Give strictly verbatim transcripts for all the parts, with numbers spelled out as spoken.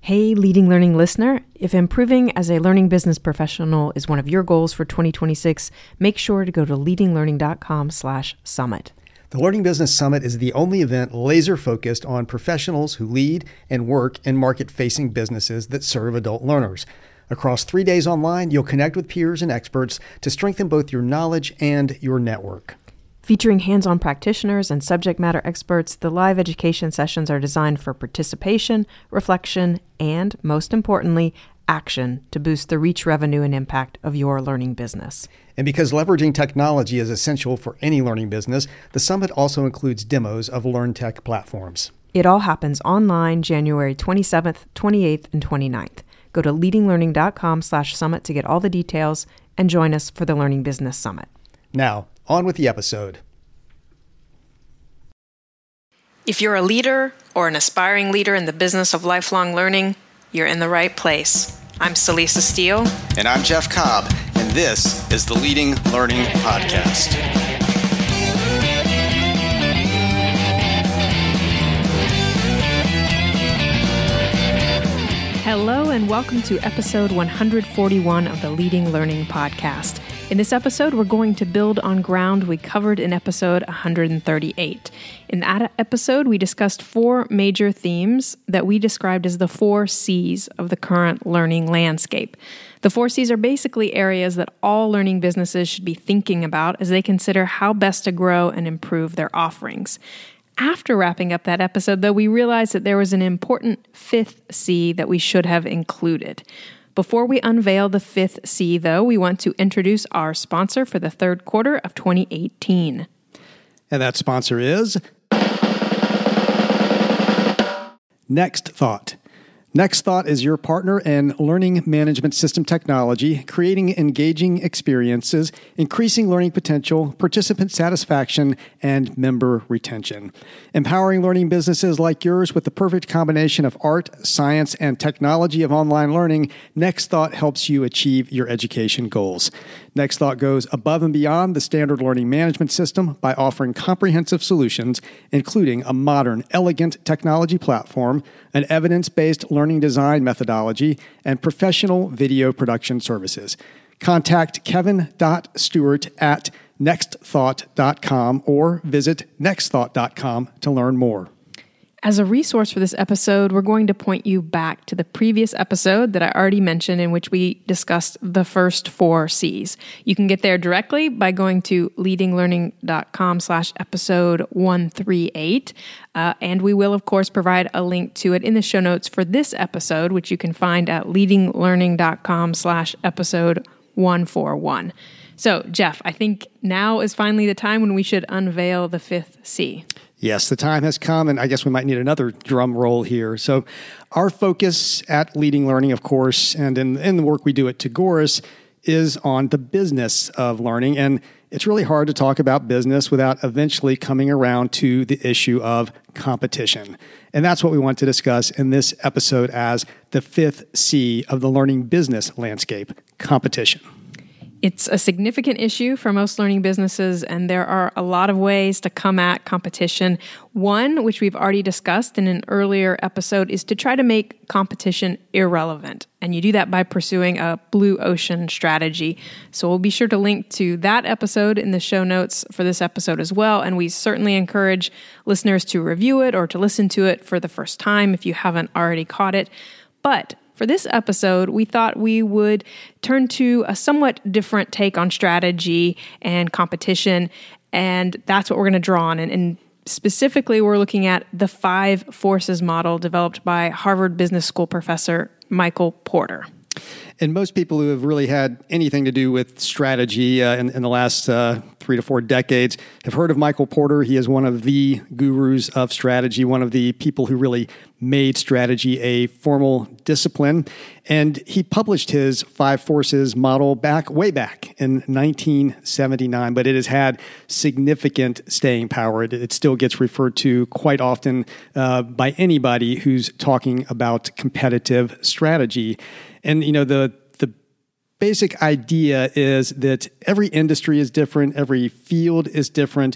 Hey, Leading Learning listener, if improving as a learning business professional is one of your goals for twenty twenty-six, make sure to go to leadinglearning.com slash summit. The Learning Business Summit is the only event laser-focused on professionals who lead and work in market-facing businesses that serve adult learners. Across three days online, you'll connect with peers and experts to strengthen both your knowledge and your network. Featuring hands-on practitioners and subject matter experts, the live education sessions are designed for participation, reflection, and, most importantly, action to boost the reach, revenue, and impact of your learning business. And because leveraging technology is essential for any learning business, the summit also includes demos of LearnTech platforms. It all happens online January twenty-seventh, twenty-eighth, and twenty-ninth. Go to leadinglearning.com slash summit to get all the details and join us for the Learning Business Summit. Now, on with the episode. If you're a leader or an aspiring leader in the business of lifelong learning, you're in the right place. I'm Celisa Steele. And I'm Jeff Cobb, and this is the Leading Learning Podcast. Hello and welcome to episode one hundred forty-one of the Leading Learning Podcast. In this episode, we're going to build on ground we covered in episode one hundred thirty-eight. In that episode, we discussed four major themes that we described as the four C's of the current learning landscape. The four C's are basically areas that all learning businesses should be thinking about as they consider how best to grow and improve their offerings. After wrapping up that episode, though, we realized that there was an important fifth C that we should have included. Before we unveil the fifth C, though, we want to introduce our sponsor for the third quarter of twenty eighteen. And that sponsor is Next Thought. Next Thought is your partner in learning management system technology, creating engaging experiences, increasing learning potential, participant satisfaction, and member retention. Empowering learning businesses like yours with the perfect combination of art, science, and technology of online learning, Next Thought helps you achieve your education goals. Next Thought goes above and beyond the standard learning management system by offering comprehensive solutions, including a modern, elegant technology platform, an evidence-based learning design methodology, and professional video production services. Contact kevin dot stewart at next thought dot com or visit next thought dot com to learn more. As a resource for this episode, we're going to point you back to the previous episode that I already mentioned in which we discussed the first four C's. You can get there directly by going to leadinglearning.com slash episode 138. Uh, and we will, of course, provide a link to it in the show notes for this episode, which you can find at leadinglearning.com slash episode 141. So, Jeff, I think now is finally the time when we should unveil the fifth C. Yes, the time has come, and I guess we might need another drum roll here. So our focus at Leading Learning, of course, and in, in the work we do at Tagoras, is on the business of learning. And it's really hard to talk about business without eventually coming around to the issue of competition. And that's what we want to discuss in this episode as the fifth C of the learning business landscape, competition. It's a significant issue for most learning businesses, and there are a lot of ways to come at competition. One, which we've already discussed in an earlier episode, is to try to make competition irrelevant. And you do that by pursuing a blue ocean strategy. So we'll be sure to link to that episode in the show notes for this episode as well. And we certainly encourage listeners to review it or to listen to it for the first time if you haven't already caught it. But for this episode, we thought we would turn to a somewhat different take on strategy and competition, and that's what we're going to draw on. And, and specifically, we're looking at the five forces model developed by Harvard Business School professor Michael Porter. And most people who have really had anything to do with strategy uh, in, in the last uh, three to four decades have heard of Michael Porter. He is one of the gurus of strategy, one of the people who really made strategy a formal discipline. And he published his Five Forces model back way back in nineteen seventy-nine, but it has had significant staying power. It, it still gets referred to quite often uh, by anybody who's talking about competitive strategy. And, you know, the the basic idea is that every industry is different, every field is different,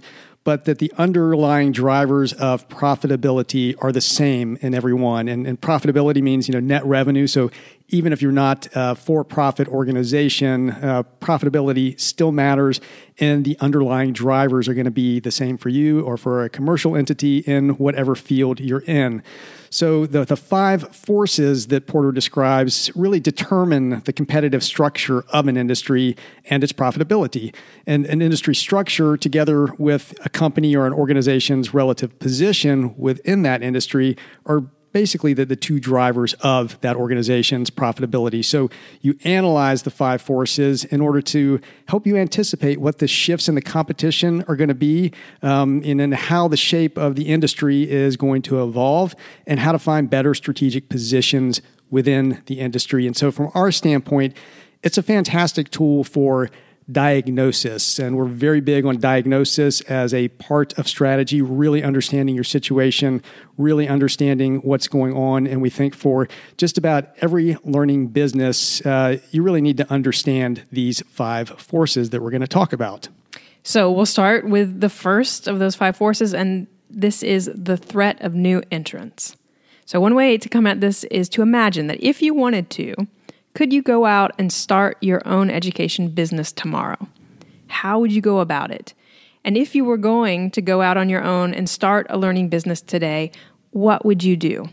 but that the underlying drivers of profitability are the same in every one. And, and profitability means, you know, net revenue. So even if you're not a for-profit organization, uh, profitability still matters, and the underlying drivers are going to be the same for you or for a commercial entity in whatever field you're in. So the, the five forces that Porter describes really determine the competitive structure of an industry and its profitability. And an industry structure, together with a company or an organization's relative position within that industry, are basically the, the two drivers of that organization's profitability. So you analyze the five forces in order to help you anticipate what the shifts in the competition are going to be, um, and then how the shape of the industry is going to evolve, and how to find better strategic positions within the industry. And so from our standpoint, it's a fantastic tool for diagnosis. And we're very big on diagnosis as a part of strategy, really understanding your situation, really understanding what's going on. And we think for just about every learning business, uh, you really need to understand these five forces that we're going to talk about. So we'll start with the first of those five forces, and this is the threat of new entrants. So one way to come at this is to imagine that if you wanted to, could you go out and start your own education business tomorrow? How would you go about it? And if you were going to go out on your own and start a learning business today, what would you do?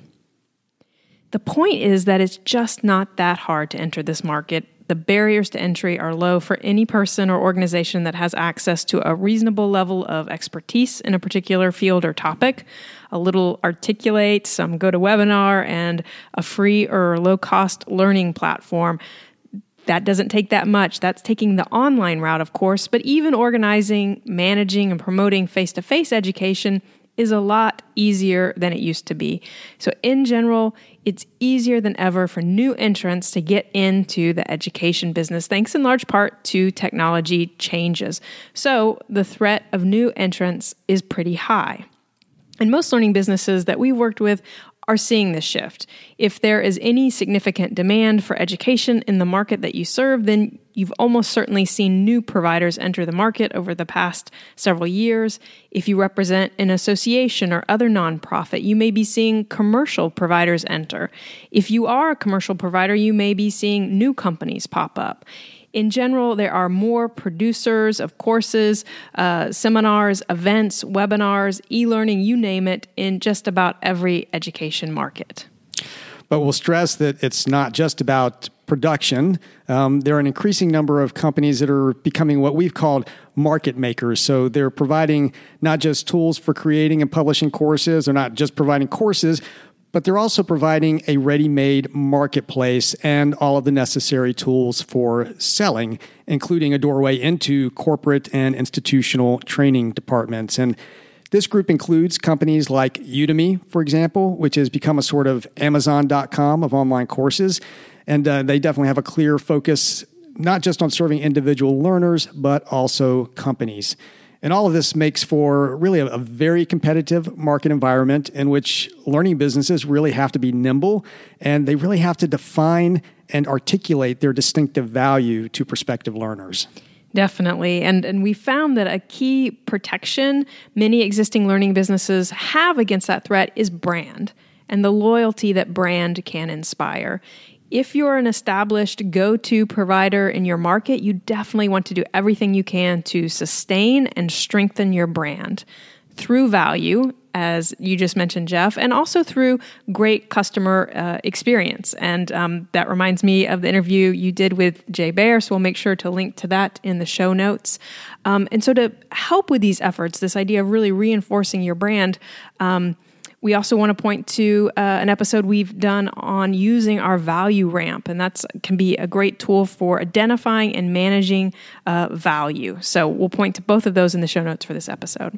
The point is that it's just not that hard to enter this market. The barriers to entry are low for any person or organization that has access to a reasonable level of expertise in a particular field or topic, a little Articulate, some GoToWebinar, and a free or low-cost learning platform. That doesn't take that much. That's taking the online route, of course, but even organizing, managing, and promoting face-to-face education is a lot easier than it used to be. So in general, it's easier than ever for new entrants to get into the education business, thanks in large part to technology changes. So the threat of new entrants is pretty high. And most learning businesses that we've worked with are seeing this shift. If there is any significant demand for education in the market that you serve, then you've almost certainly seen new providers enter the market over the past several years. If you represent an association or other nonprofit, you may be seeing commercial providers enter. If you are a commercial provider, you may be seeing new companies pop up. In general, there are more producers of courses, uh, seminars, events, webinars, e-learning, you name it, in just about every education market. But we'll stress that it's not just about production. Um, there are an increasing number of companies that are becoming what we've called market makers. So they're providing not just tools for creating and publishing courses, they're not just providing courses, but they're also providing a ready-made marketplace and all of the necessary tools for selling, including a doorway into corporate and institutional training departments. And this group includes companies like Udemy, for example, which has become a sort of Amazon dot com of online courses. And uh, they definitely have a clear focus, not just on serving individual learners, but also companies. And all of this makes for really a, a very competitive market environment in which learning businesses really have to be nimble, and they really have to define and articulate their distinctive value to prospective learners. Definitely. And and we found that a key protection many existing learning businesses have against that threat is brand and the loyalty that brand can inspire. If you're an established go-to provider in your market, you definitely want to do everything you can to sustain and strengthen your brand through value, as you just mentioned, Jeff, and also through great customer uh, experience. And um, that reminds me of the interview you did with Jay Baer, so we'll make sure to link to that in the show notes. Um, and so to help with these efforts, this idea of really reinforcing your brand, um, we also want to point to uh, an episode we've done on using our value ramp, and that can be a great tool for identifying and managing uh, value. So we'll point to both of those in the show notes for this episode.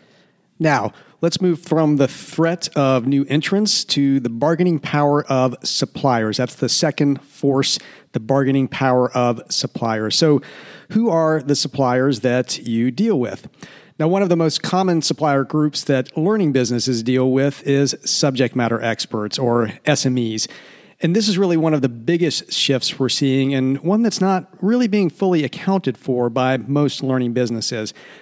Now, let's move from the threat of new entrants to the bargaining power of suppliers. That's the second force, the bargaining power of suppliers. So who are the suppliers that you deal with? Now, one of the most common supplier groups that learning businesses deal with is subject matter experts, or S M Es. And this is really one of the biggest shifts we're seeing, and one that's not really being fully accounted for by most learning businesses.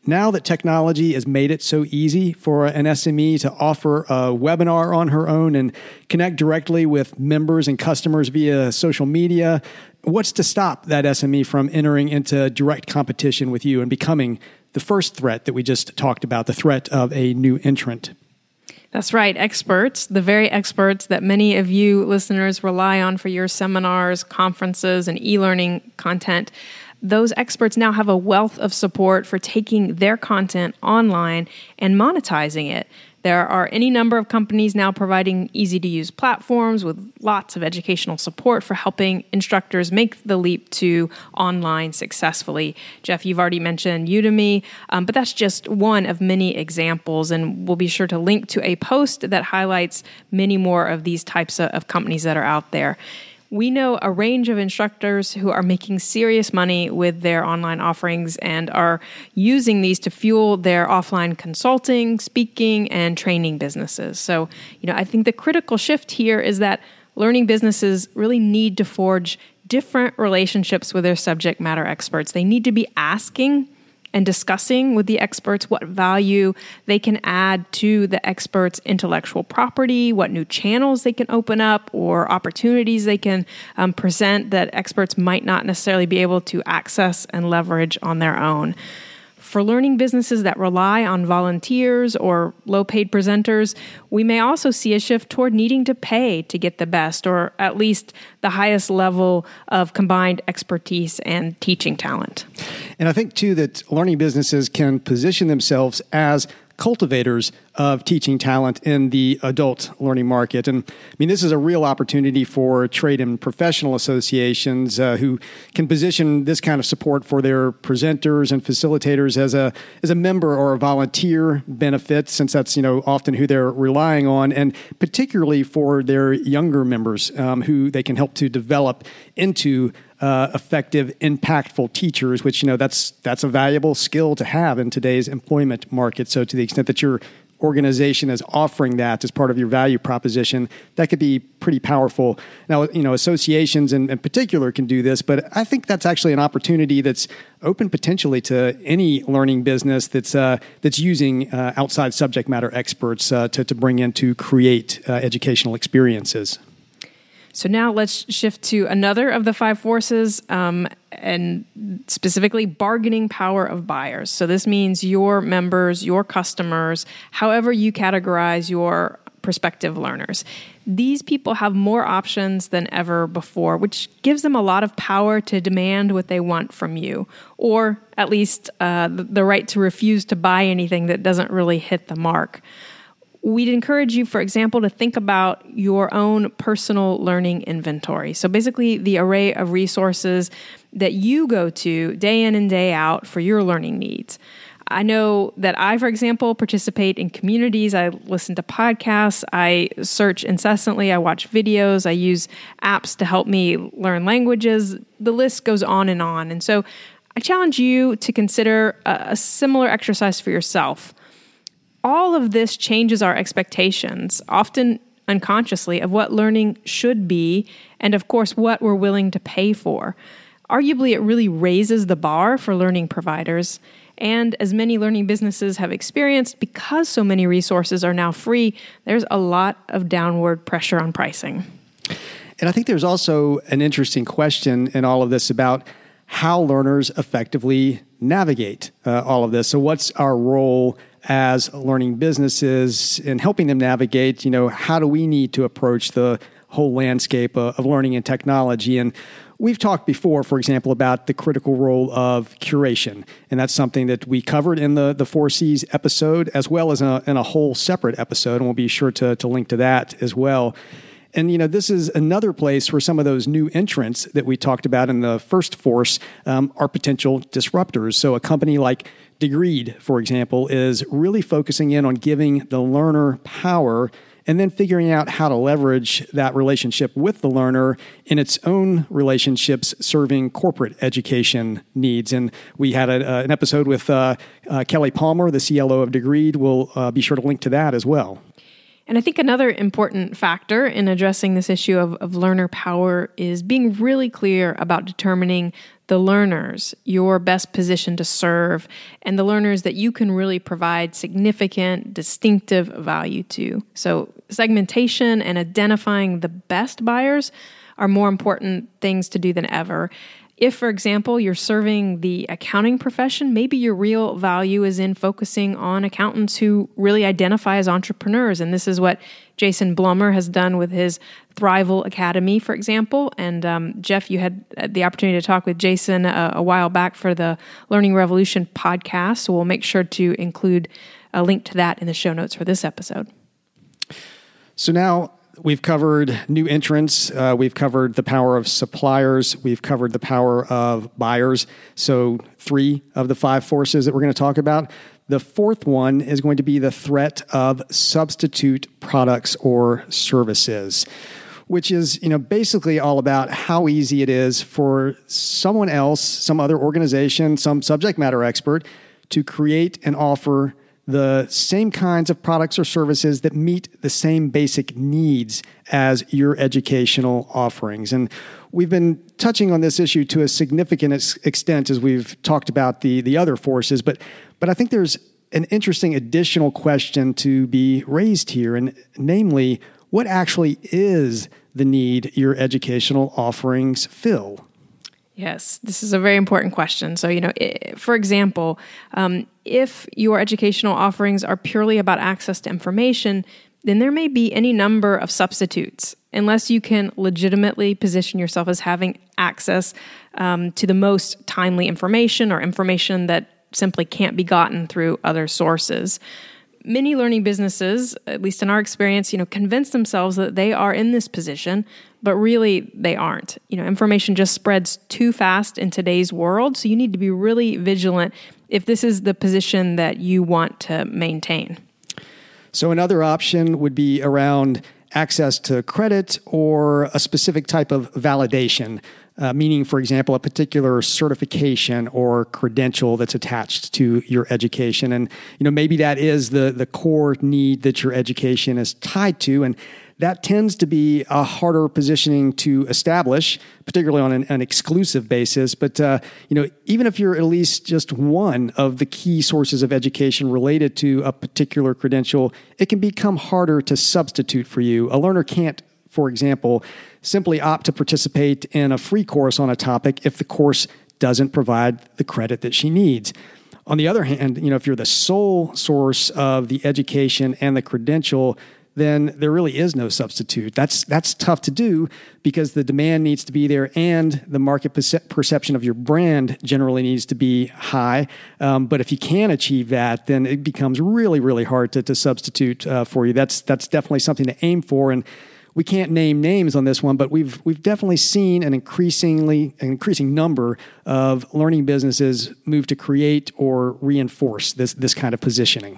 Now that technology has made it so easy for an S M E to offer a webinar on her own and connect directly with members and customers via social media, what's to stop that S M E from entering into direct competition with you and becoming the first threat that we just talked about, the threat of a new entrant? That's right. Experts, the very experts that many of you listeners rely on for your seminars, conferences, and e-learning content. Those experts now have a wealth of support for taking their content online and monetizing it. There are any number of companies now providing easy-to-use platforms with lots of educational support for helping instructors make the leap to online successfully. Jeff, you've already mentioned Udemy, um, but that's just one of many examples, and we'll be sure to link to a post that highlights many more of these types of, of companies that are out there. We know a range of instructors who are making serious money with their online offerings and are using these to fuel their offline consulting, speaking, and training businesses. So, you know, I think the critical shift here is that learning businesses really need to forge different relationships with their subject matter experts. They need to be asking and discussing with the experts what value they can add to the experts' intellectual property, what new channels they can open up, or opportunities they can um, present that experts might not necessarily be able to access and leverage on their own. For learning businesses that rely on volunteers or low-paid presenters, we may also see a shift toward needing to pay to get the best, or at least the highest level of combined expertise and teaching talent. And I think, too, that learning businesses can position themselves as cultivators of teaching talent in the adult learning market. And I mean, this is a real opportunity for trade and professional associations uh, who can position this kind of support for their presenters and facilitators as a as a member or a volunteer benefit, since that's, you know, often who they're relying on, and particularly for their younger members um, who they can help to develop into Uh, effective, impactful teachers, which, you know, that's that's a valuable skill to have in today's employment market. So to the extent that your organization is offering that as part of your value proposition, that could be pretty powerful. Now, you know, associations in, in particular can do this, but I think that's actually an opportunity that's open potentially to any learning business that's uh, that's using uh, outside subject matter experts uh, to, to bring in to create uh, educational experiences. So now let's shift to another of the five forces, um, and specifically bargaining power of buyers. So this means your members, your customers, however you categorize your prospective learners. These people have more options than ever before, which gives them a lot of power to demand what they want from you, or at least uh, the, the right to refuse to buy anything that doesn't really hit the mark. We'd encourage you, for example, to think about your own personal learning inventory. So basically the array of resources that you go to day in and day out for your learning needs. I know that I, for example, participate in communities. I listen to podcasts. I search incessantly. I watch videos. I use apps to help me learn languages. The list goes on and on. And so I challenge you to consider a, a similar exercise for yourself. All of this changes our expectations, often unconsciously, of what learning should be and, of course, what we're willing to pay for. Arguably, it really raises the bar for learning providers. And as many learning businesses have experienced, because so many resources are now free, there's a lot of downward pressure on pricing. And I think there's also an interesting question in all of this about how learners effectively navigate uh, all of this. So what's our role as learning businesses in helping them navigate? You know, how do we need to approach the whole landscape of, of learning and technology? And we've talked before, for example, about the critical role of curation. And that's something that we covered in the, the four C's episode, as well as in a, in a whole separate episode. And we'll be sure to, to link to that as well. And, you know, this is another place where some of those new entrants that we talked about in the first force um, are potential disruptors. So a company like Degreed, for example, is really focusing in on giving the learner power and then figuring out how to leverage that relationship with the learner in its own relationships serving corporate education needs. And we had a, uh, an episode with uh, uh, Kelly Palmer, the C L O of Degreed. We'll uh, be sure to link to that as well. And I think another important factor in addressing this issue of, of learner power is being really clear about determining the the learners you're best positioned to serve, and the learners that you can really provide significant, distinctive value to. So segmentation and identifying the best buyers are more important things to do than ever. If, for example, you're serving the accounting profession, maybe your real value is in focusing on accountants who really identify as entrepreneurs. And this is what Jason Blummer has done with his Thrival Academy, for example. And um, Jeff, you had the opportunity to talk with Jason a, a while back for the Learning Revolution podcast. So we'll make sure to include a link to that in the show notes for this episode. So now, we've covered new entrants. Uh, we've covered the power of suppliers. We've covered the power of buyers. So three of the five forces that we're going to talk about. The fourth one is going to be the threat of substitute products or services, which is, you know, basically all about how easy it is for someone else, some other organization, some subject matter expert to create and offer the same kinds of products or services that meet the same basic needs as your educational offerings. And we've been touching on this issue to a significant ex- extent as we've talked about the, the other forces, but, but I think there's an interesting additional question to be raised here, and namely, what actually is the need your educational offerings fill? Yes, this is a very important question. So, you know, for example, um, if your educational offerings are purely about access to information, then there may be any number of substitutes, unless you can legitimately position yourself as having access um, to the most timely information or information that simply can't be gotten through other sources. Many learning businesses, at least in our experience, you know, convince themselves that they are in this position, but really they aren't. You know, information just spreads too fast in today's world, so you need to be really vigilant if this is the position that you want to maintain. So another option would be around access to credit or a specific type of validation, uh, meaning, for example, a particular certification or credential that's attached to your education. And, you know, maybe that is the, the core need that your education is tied to. And that tends to be a harder positioning to establish, particularly on an, an exclusive basis. But, uh, you know, even if you're at least just one of the key sources of education related to a particular credential, it can become harder to substitute for you. A learner can't, for example, simply opt to participate in a free course on a topic if the course doesn't provide the credit that she needs. On the other hand, you know, if you're the sole source of the education and the credential, then there really is no substitute. That's that's tough to do because the demand needs to be there and the market perce- perception of your brand generally needs to be high. Um, but if you can achieve that, then it becomes really, really hard to, to substitute uh, for you. That's that's definitely something to aim for. And we can't name names on this one, but we've we've definitely seen an increasingly an increasing number of learning businesses move to create or reinforce this this kind of positioning.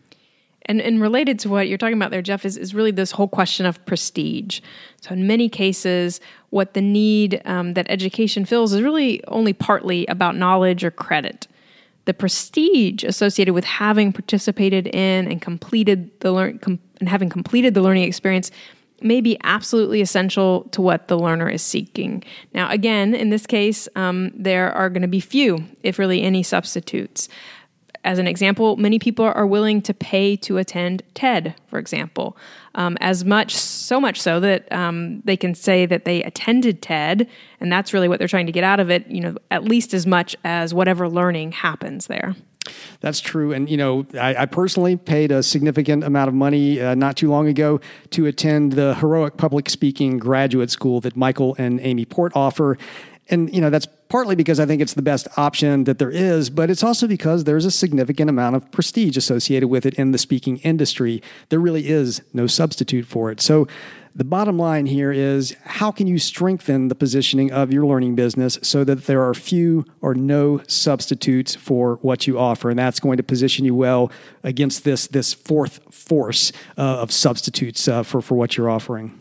And, and related to what you're talking about there, Jeff, is, is really this whole question of prestige. So in many cases, what the need um, that education fills is really only partly about knowledge or credit. The prestige associated with having participated in and completed the learn com- and having completed the learning experience may be absolutely essential to what the learner is seeking. Now, again, in this case, um, there are going to be few, if really any, substitutes. As an example, many people are willing to pay to attend TED, for example, um, as much, so much so that um, they can say that they attended TED, and that's really what they're trying to get out of it, you know, at least as much as whatever learning happens there. That's true. And, you know, I, I personally paid a significant amount of money uh, not too long ago to attend the Heroic Public Speaking Graduate School that Michael and Amy Port offer. And, you know, that's partly because I think it's the best option that there is, but it's also because there's a significant amount of prestige associated with it in the speaking industry. There really is no substitute for it. So the bottom line here is, how can you strengthen the positioning of your learning business so that there are few or no substitutes for what you offer? And that's going to position you well against this, this fourth force uh, of substitutes uh, for, for what you're offering.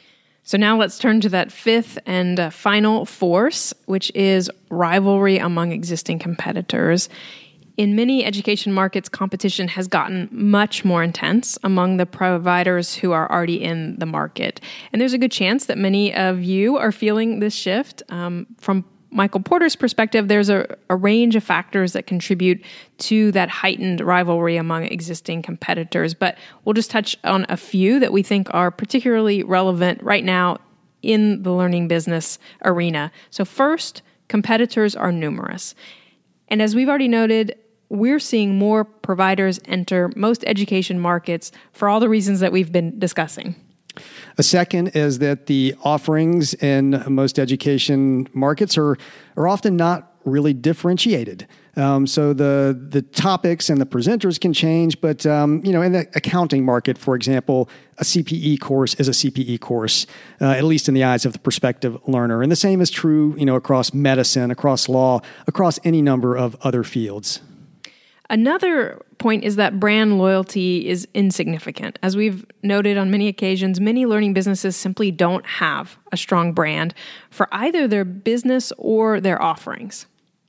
So now let's turn to that fifth and uh, final force, which is rivalry among existing competitors. In many education markets, competition has gotten much more intense among the providers who are already in the market. And there's a good chance that many of you are feeling this shift um, from Michael Porter's perspective, there's a, a range of factors that contribute to that heightened rivalry among existing competitors, but we'll just touch on a few that we think are particularly relevant right now in the learning business arena. So first, competitors are numerous. And as we've already noted, we're seeing more providers enter most education markets for all the reasons that we've been discussing. A second is that the offerings in most education markets are, are often not really differentiated. Um, so the the topics and the presenters can change, but um, you know, in the accounting market, for example, a C P E course is a C P E course, uh, at least in the eyes of the prospective learner. And the same is true, you know, across medicine, across law, across any number of other fields. Another point is that brand loyalty is insignificant. As we've noted on many occasions, many learning businesses simply don't have a strong brand for either their business or their offerings.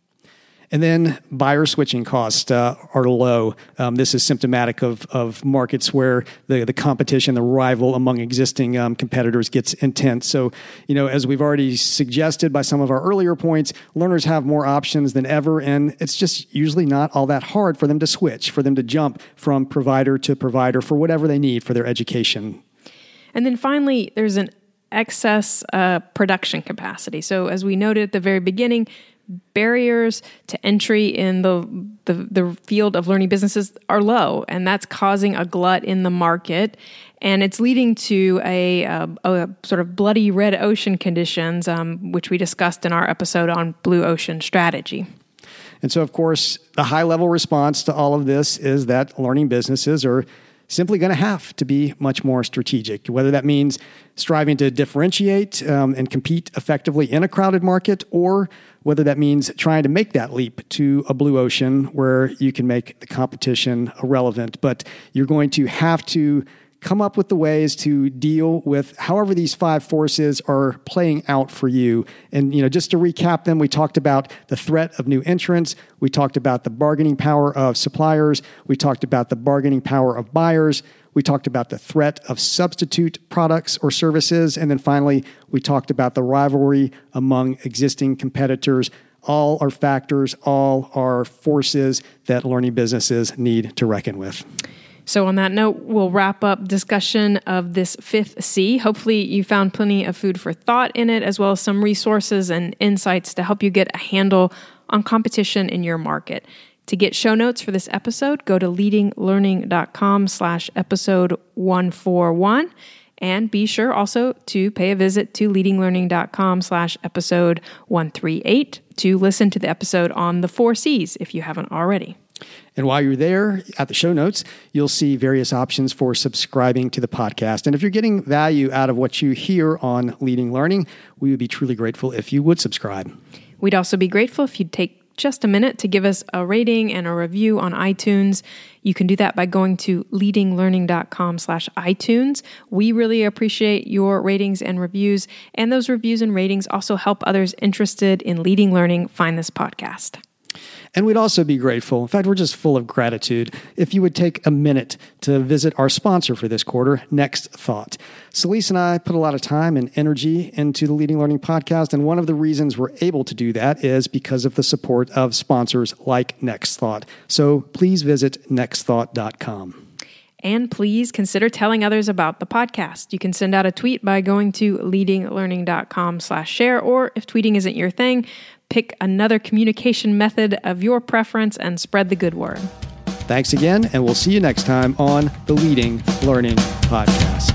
And then buyer switching costs uh, are low. Um, this is symptomatic of, of markets where the, the competition, the rival among existing um, competitors gets intense. So, you know, as we've already suggested by some of our earlier points, learners have more options than ever, and it's just usually not all that hard for them to switch, for them to jump from provider to provider for whatever they need for their education. And then finally, there's an excess uh, production capacity. So as we noted at the very beginning, barriers to entry in the, the the field of learning businesses are low, and that's causing a glut in the market, and it's leading to a, a, a sort of bloody red ocean conditions, um, which we discussed in our episode on blue ocean strategy. And so, of course, the high-level response to all of this is that learning businesses are simply going to have to be much more strategic, whether that means striving to differentiate um, and compete effectively in a crowded market, or whether that means trying to make that leap to a blue ocean where you can make the competition irrelevant. But you're going to have to come up with the ways to deal with however these five forces are playing out for you. And, you know, just to recap them, we talked about the threat of new entrants. We talked about the bargaining power of suppliers. We talked about the bargaining power of buyers. We talked about the threat of substitute products or services. And then finally, we talked about the rivalry among existing competitors. All are factors, all are forces that learning businesses need to reckon with. So on that note, we'll wrap up discussion of this fifth C. Hopefully you found plenty of food for thought in it, as well as some resources and insights to help you get a handle on competition in your market. To get show notes for this episode, go to leadinglearning.com slash episode 141. And be sure also to pay a visit to leadinglearning.com slash episode 138 to listen to the episode on the four C's if you haven't already. And while you're there at the show notes, you'll see various options for subscribing to the podcast. And if you're getting value out of what you hear on Leading Learning, we would be truly grateful if you would subscribe. We'd also be grateful if you'd take just a minute to give us a rating and a review on iTunes. You can do that by going to leadinglearning.com slash iTunes. We really appreciate your ratings and reviews, and those reviews and ratings also help others interested in leading learning find this podcast. And we'd also be grateful, in fact, we're just full of gratitude, if you would take a minute to visit our sponsor for this quarter, Next Thought. Celeste and I put a lot of time and energy into the Leading Learning podcast, and one of the reasons we're able to do that is because of the support of sponsors like Next Thought. So please visit next thought dot com. And please consider telling others about the podcast. You can send out a tweet by going to leadinglearning.com slash share, or if tweeting isn't your thing, pick another communication method of your preference and spread the good word. Thanks again, and we'll see you next time on the Leading Learning Podcast.